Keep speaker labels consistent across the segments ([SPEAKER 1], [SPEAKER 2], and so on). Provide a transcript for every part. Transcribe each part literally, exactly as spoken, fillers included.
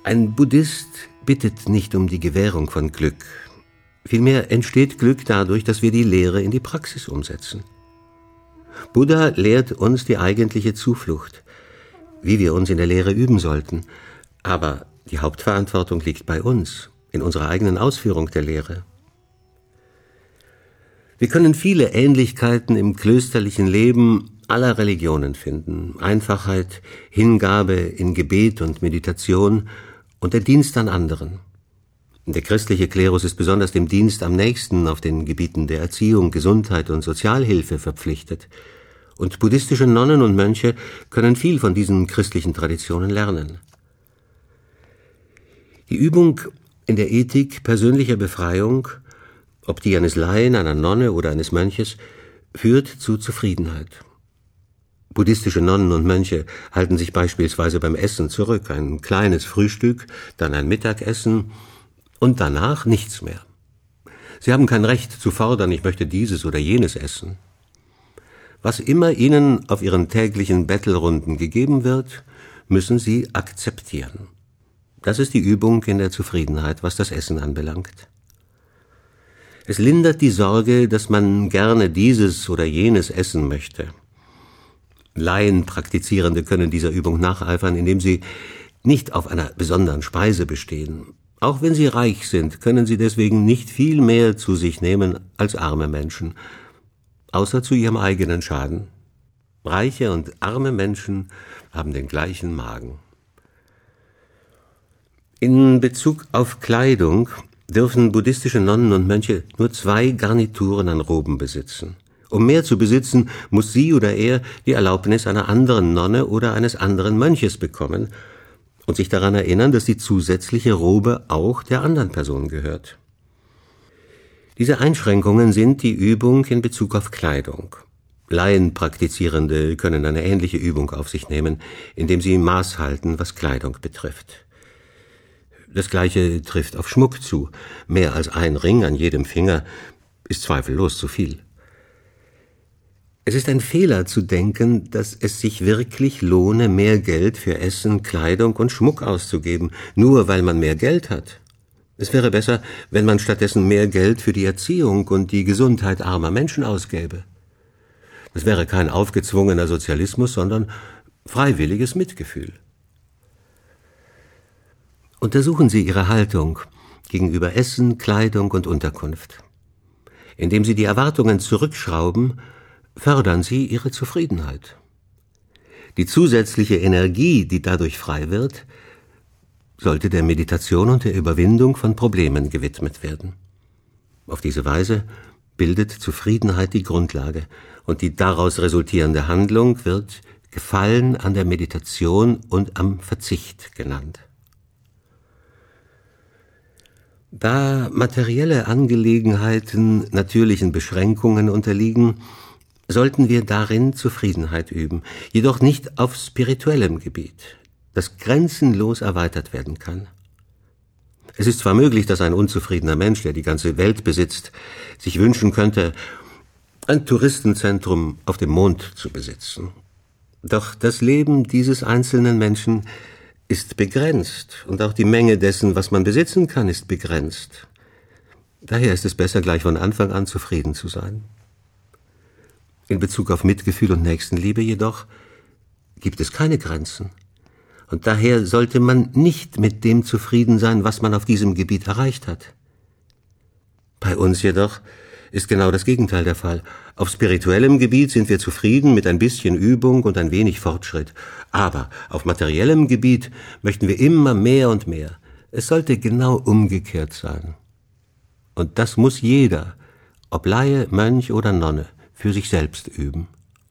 [SPEAKER 1] Ein Buddhist bittet nicht um die Gewährung von Glück. Vielmehr entsteht Glück dadurch, dass wir die Lehre in die Praxis umsetzen. Buddha lehrt uns die eigentliche Zuflucht, wie wir uns in der Lehre üben sollten. Aber die Hauptverantwortung liegt bei uns, in unserer eigenen Ausführung der Lehre. Wir können viele Ähnlichkeiten im klösterlichen Leben aller Religionen finden. Einfachheit, Hingabe in Gebet und Meditation und der Dienst an anderen. Der christliche Klerus ist besonders dem Dienst am Nächsten auf den Gebieten der Erziehung, Gesundheit und Sozialhilfe verpflichtet. Und buddhistische Nonnen und Mönche können viel von diesen christlichen Traditionen lernen. Die Übung in der Ethik persönlicher Befreiung, ob die eines Laien, einer Nonne oder eines Mönches, führt zu Zufriedenheit. Buddhistische Nonnen und Mönche halten sich beispielsweise beim Essen zurück, ein kleines Frühstück, dann ein Mittagessen und danach nichts mehr. Sie haben kein Recht zu fordern, ich möchte dieses oder jenes essen. Was immer ihnen auf ihren täglichen Bettelrunden gegeben wird, müssen sie akzeptieren. Das ist die Übung in der Zufriedenheit, was das Essen anbelangt. Es lindert die Sorge, dass man gerne dieses oder jenes essen möchte. Laienpraktizierende können dieser Übung nacheifern, indem sie nicht auf einer besonderen Speise bestehen. Auch wenn sie reich sind, können sie deswegen nicht viel mehr zu sich nehmen als arme Menschen, außer zu ihrem eigenen Schaden. Reiche und arme Menschen haben den gleichen Magen. In Bezug auf Kleidung dürfen buddhistische Nonnen und Mönche nur zwei Garnituren an Roben besitzen. Um mehr zu besitzen, muss sie oder er die Erlaubnis einer anderen Nonne oder eines anderen Mönches bekommen und sich daran erinnern, dass die zusätzliche Robe auch der anderen Person gehört. Diese Einschränkungen sind die Übung in Bezug auf Kleidung. Laienpraktizierende können eine ähnliche Übung auf sich nehmen, indem sie Maß halten, was Kleidung betrifft. Das Gleiche trifft auf Schmuck zu. Mehr als ein Ring an jedem Finger ist zweifellos zu viel. Es ist ein Fehler zu denken, dass es sich wirklich lohne, mehr Geld für Essen, Kleidung und Schmuck auszugeben, nur weil man mehr Geld hat. Es wäre besser, wenn man stattdessen mehr Geld für die Erziehung und die Gesundheit armer Menschen ausgäbe. Das wäre kein aufgezwungener Sozialismus, sondern freiwilliges Mitgefühl. Untersuchen Sie Ihre Haltung gegenüber Essen, Kleidung und Unterkunft. Indem Sie die Erwartungen zurückschrauben, fördern Sie Ihre Zufriedenheit. Die zusätzliche Energie, die dadurch frei wird, sollte der Meditation und der Überwindung von Problemen gewidmet werden. Auf diese Weise bildet Zufriedenheit die Grundlage und die daraus resultierende Handlung wird Gefallen an der Meditation und am Verzicht genannt. Da materielle Angelegenheiten natürlichen Beschränkungen unterliegen, sollten wir darin Zufriedenheit üben, jedoch nicht auf spirituellem Gebiet, das grenzenlos erweitert werden kann. Es ist zwar möglich, dass ein unzufriedener Mensch, der die ganze Welt besitzt, sich wünschen könnte, ein Touristenzentrum auf dem Mond zu besitzen. Doch das Leben dieses einzelnen Menschen ist begrenzt und auch die Menge dessen, was man besitzen kann, ist begrenzt. Daher ist es besser, gleich von Anfang an zufrieden zu sein. In Bezug auf Mitgefühl und Nächstenliebe jedoch gibt es keine Grenzen. Und daher sollte man nicht mit dem zufrieden sein, was man auf diesem Gebiet erreicht hat. Bei uns jedoch ist genau das Gegenteil der Fall. Auf spirituellem Gebiet sind wir zufrieden mit ein bisschen Übung und ein wenig Fortschritt. Aber auf materiellem Gebiet möchten wir immer mehr und mehr. Es sollte genau umgekehrt sein. Und das muss jeder, ob Laie, Mönch oder Nonne, für sich selbst üben.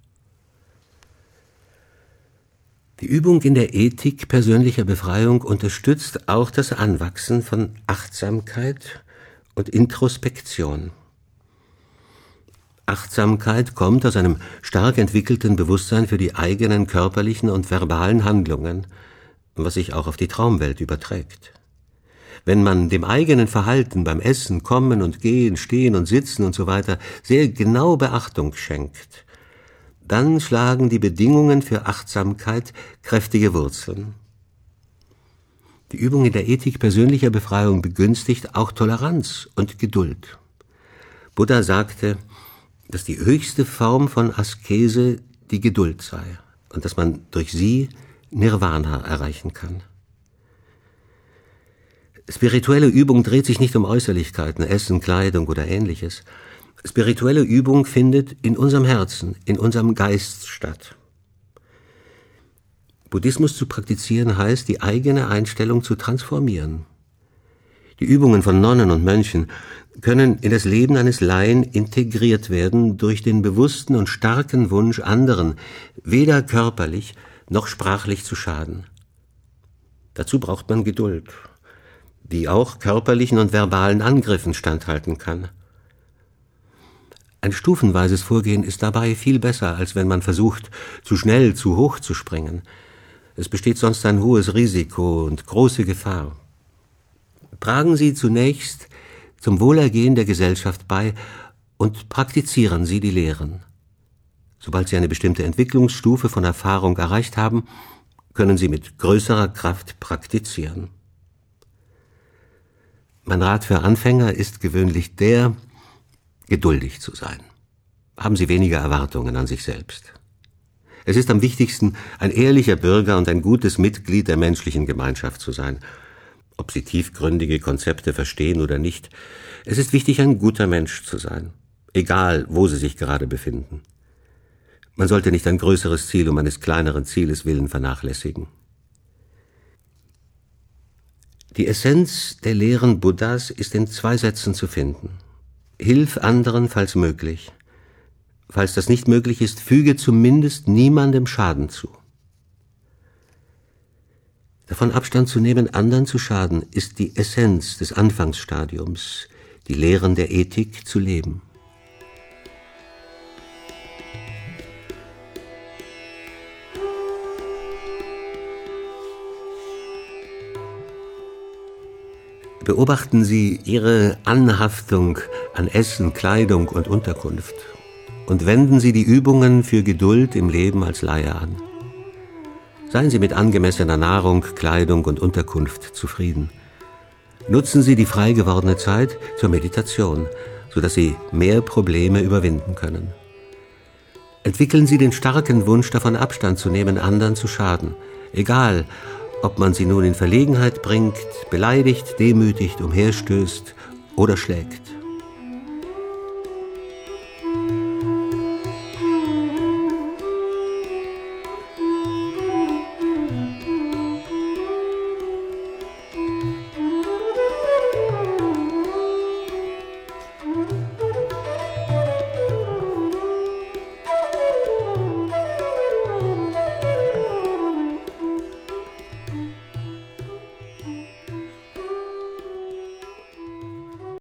[SPEAKER 1] Die Übung in der Ethik persönlicher Befreiung unterstützt auch das Anwachsen von Achtsamkeit und Introspektion. Achtsamkeit kommt aus einem stark entwickelten Bewusstsein für die eigenen körperlichen und verbalen Handlungen, was sich auch auf die Traumwelt überträgt. Wenn man dem eigenen Verhalten beim Essen, Kommen und Gehen, Stehen und Sitzen und so weiter sehr genau Beachtung schenkt, dann schlagen die Bedingungen für Achtsamkeit kräftige Wurzeln. Die Übung in der Ethik persönlicher Befreiung begünstigt auch Toleranz und Geduld. Buddha sagte, dass die höchste Form von Askese die Geduld sei und dass man durch sie Nirvana erreichen kann. Spirituelle Übung dreht sich nicht um Äußerlichkeiten, Essen, Kleidung oder Ähnliches. Spirituelle Übung findet in unserem Herzen, in unserem Geist statt. Buddhismus zu praktizieren heißt, die eigene Einstellung zu transformieren. Die Übungen von Nonnen und Mönchen können in das Leben eines Laien integriert werden durch den bewussten und starken Wunsch, anderen weder körperlich noch sprachlich zu schaden. Dazu braucht man Geduld, die auch körperlichen und verbalen Angriffen standhalten kann. Ein stufenweises Vorgehen ist dabei viel besser, als wenn man versucht, zu schnell, zu hoch zu springen. Es besteht sonst ein hohes Risiko und große Gefahr. Tragen Sie zunächst zum Wohlergehen der Gesellschaft bei und praktizieren Sie die Lehren. Sobald Sie eine bestimmte Entwicklungsstufe von Erfahrung erreicht haben, können Sie mit größerer Kraft praktizieren. Mein Rat für Anfänger ist gewöhnlich der, geduldig zu sein. Haben Sie weniger Erwartungen an sich selbst. Es ist am wichtigsten, ein ehrlicher Bürger und ein gutes Mitglied der menschlichen Gemeinschaft zu sein. Ob Sie tiefgründige Konzepte verstehen oder nicht, es ist wichtig, ein guter Mensch zu sein, egal wo Sie sich gerade befinden. Man sollte nicht ein größeres Ziel um eines kleineren Zieles willen vernachlässigen. Die Essenz der Lehren Buddhas ist in zwei Sätzen zu finden. Hilf anderen, falls möglich. Falls das nicht möglich ist, füge zumindest niemandem Schaden zu. Davon Abstand zu nehmen, anderen zu schaden, ist die Essenz des Anfangsstadiums, die Lehren der Ethik zu leben. Beobachten Sie Ihre Anhaftung an Essen, Kleidung und Unterkunft und wenden Sie die Übungen für Geduld im Leben als Laie an. Seien Sie mit angemessener Nahrung, Kleidung und Unterkunft zufrieden. Nutzen Sie die frei gewordene Zeit zur Meditation, sodass Sie mehr Probleme überwinden können. Entwickeln Sie den starken Wunsch, davon Abstand zu nehmen, anderen zu schaden, egal ob man sie nun in Verlegenheit bringt, beleidigt, demütigt, umherstößt oder schlägt.